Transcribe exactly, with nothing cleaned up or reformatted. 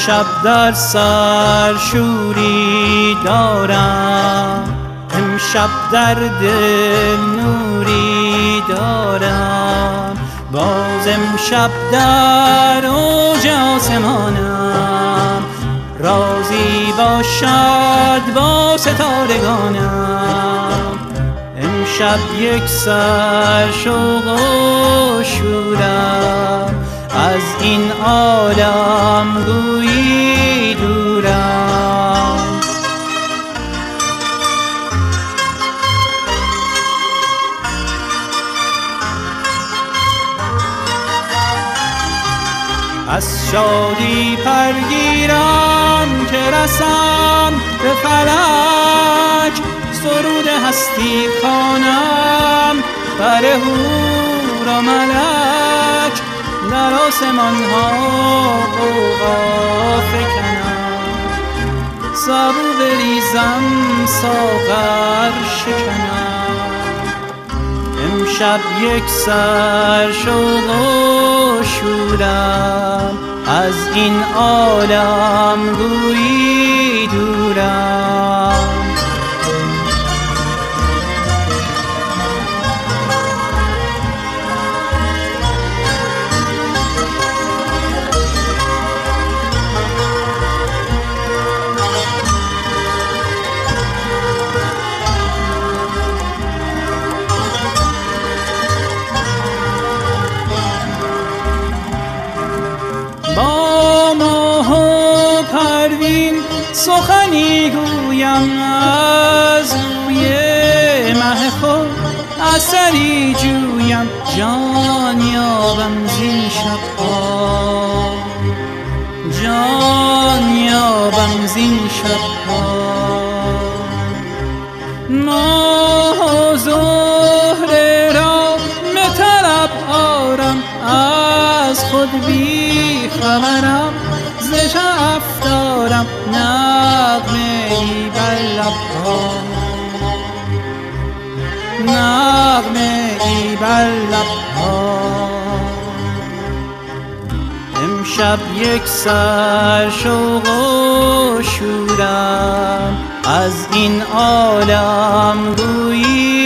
امشب در سر شوری دارم، امشب در دل نوری دارم، باز امشب در اوج آسمانم، رازی باشد با ستارگانم. امشب یک سر شوق و شورم، از این عالم گویی دورم. از شادی پرگیرم که رسم به فلک، سرود هستی خوانم بر حور و ملک، در آسمان ها غوغا فکنم، سبو بریزم ساغر شکنم. امشب یک سر شوق و شورم، از این عالم گویی دورم. با ماه و پروین سخنی گویم، از روی مه خود اثری جویم، جان یابم زین شبها، جان یابم زین شبها. ماه و زهره را مطرب آرم، از خود بی خبرم ز شف دارم، نغمه ای بر لبها، نغمه ای بر لبها. امشب یک سر شوق و شورم، از این عالم گویی